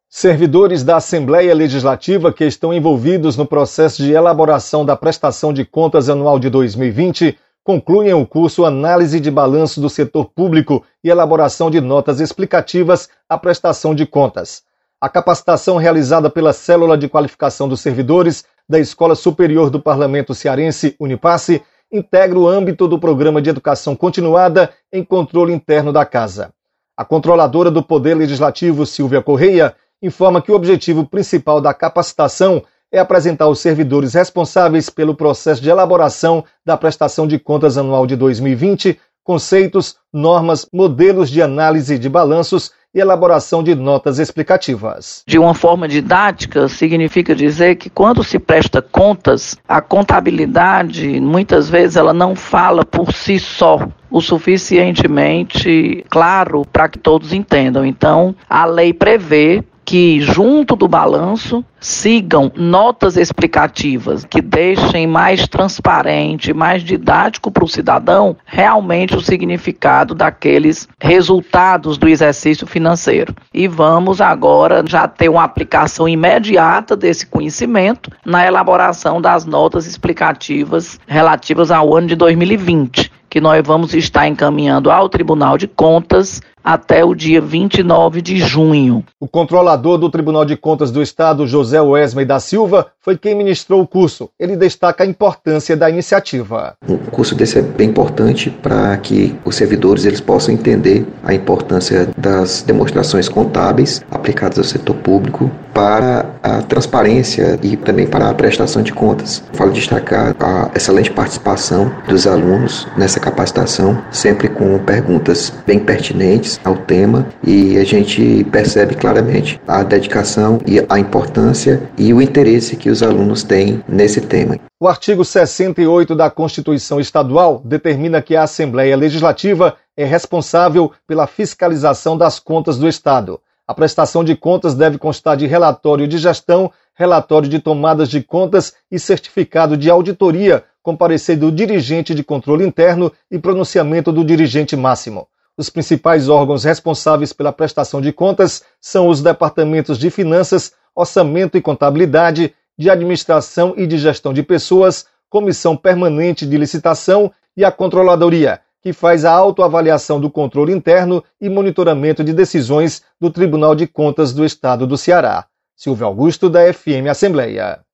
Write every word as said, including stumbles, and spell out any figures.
Servidores da Assembleia Legislativa que estão envolvidos no processo de elaboração da prestação de contas anual de dois mil e vinte concluem o curso Análise de Balanço do Setor Público e Elaboração de Notas Explicativas à Prestação de Contas. A capacitação realizada pela Célula de Qualificação dos Servidores da Escola Superior do Parlamento Cearense, Unipasse, integra o âmbito do Programa de Educação Continuada em Controle Interno da Casa. A controladora do Poder Legislativo, Silvia Correia, informa que o objetivo principal da capacitação é apresentar aos servidores responsáveis pelo processo de elaboração da prestação de contas anual de dois mil e vinte, conceitos, normas, modelos de análise de balanços e elaboração de notas explicativas. De uma forma didática, significa dizer que quando se presta contas, a contabilidade, muitas vezes, ela não fala por si só o suficientemente claro para que todos entendam. Então, a lei prevê que, junto do balanço, sigam notas explicativas que deixem mais transparente, mais didático para o cidadão realmente o significado daqueles resultados do exercício financeiro. E vamos agora já ter uma aplicação imediata desse conhecimento na elaboração das notas explicativas relativas ao ano de dois mil e vinte, que nós vamos estar encaminhando ao Tribunal de Contas até o dia vinte e nove de junho. O controlador do Tribunal de Contas do Estado, José Wesley da Silva, foi quem ministrou o curso. Ele destaca a importância da iniciativa. Um curso desse é bem importante para que os servidores eles possam entender a importância das demonstrações contábeis aplicadas ao setor público para a transparência e também para a prestação de contas. Vale destacar a excelente participação dos alunos nessa capacitação, sempre com perguntas bem pertinentes ao tema, e a gente percebe claramente a dedicação e a importância e o interesse que os alunos têm nesse tema. O artigo sessenta e oito da Constituição Estadual determina que a Assembleia Legislativa é responsável pela fiscalização das contas do Estado. A prestação de contas deve constar de relatório de gestão, relatório de tomadas de contas e certificado de auditoria, com parecer do dirigente de controle interno e pronunciamento do dirigente máximo. Os principais órgãos responsáveis pela prestação de contas são os departamentos de Finanças, Orçamento e Contabilidade, de Administração e de Gestão de Pessoas, Comissão Permanente de Licitação e a Controladoria, que faz a autoavaliação do controle interno e monitoramento de decisões do Tribunal de Contas do Estado do Ceará. Silvio Augusto, da F M Assembleia.